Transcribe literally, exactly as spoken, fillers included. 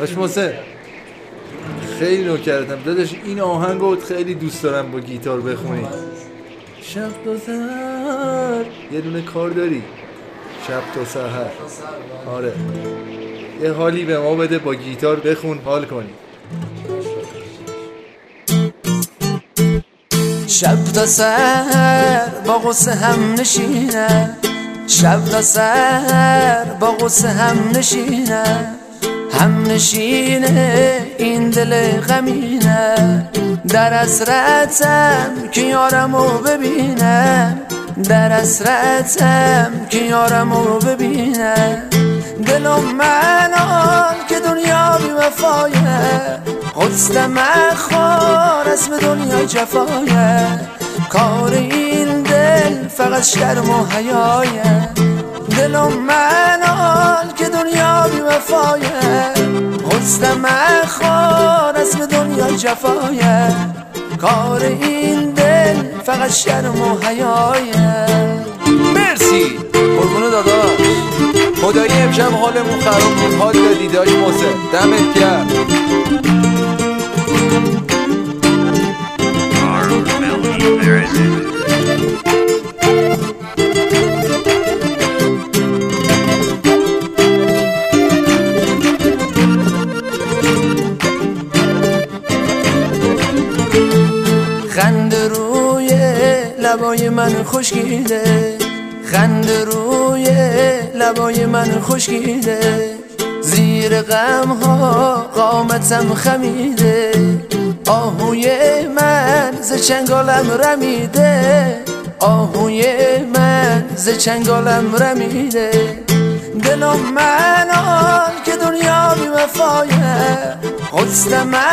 باش محسن خیلی نوکرتم داداش، این آهنگو خیلی دوست دارم با گیتار بخونی. شب تا سحر یه دونه کار داری؟ شب تا سحر. آره یه حالی به ما بده، با گیتار بخون حال کنی. شب تا سحر با غصه هم نشینه، شب تا سحر با غصه هم نشینه، هم نشینه این دل غمینه. در حسرتم که یارمو ببینم، در حسرتم که یارمو ببینم. دلم منال که دنیا بی وفایه، حسن مخوار اسم دنیا جفایه. کار این دل فقط شرم و حیایه. دلم منال که دنیا بی وفایه، حسن مخوار اسم دنیا جفایه. کار این دل فقط شرم و حیایه. مرسی قربونو داداش، خدایی امشب حالمون خراب بود، حال دادی داش محسن، دمت گرم. خنده روی لبای من خشکیده، خنده روی لبای من خشکیده. زیر غم ها قامتم خمیده، آهوی من ز چنگالم رمیده، آهوی من ز چنگالم رمیده. دلم منال که دنیا بی وفایه، حسن من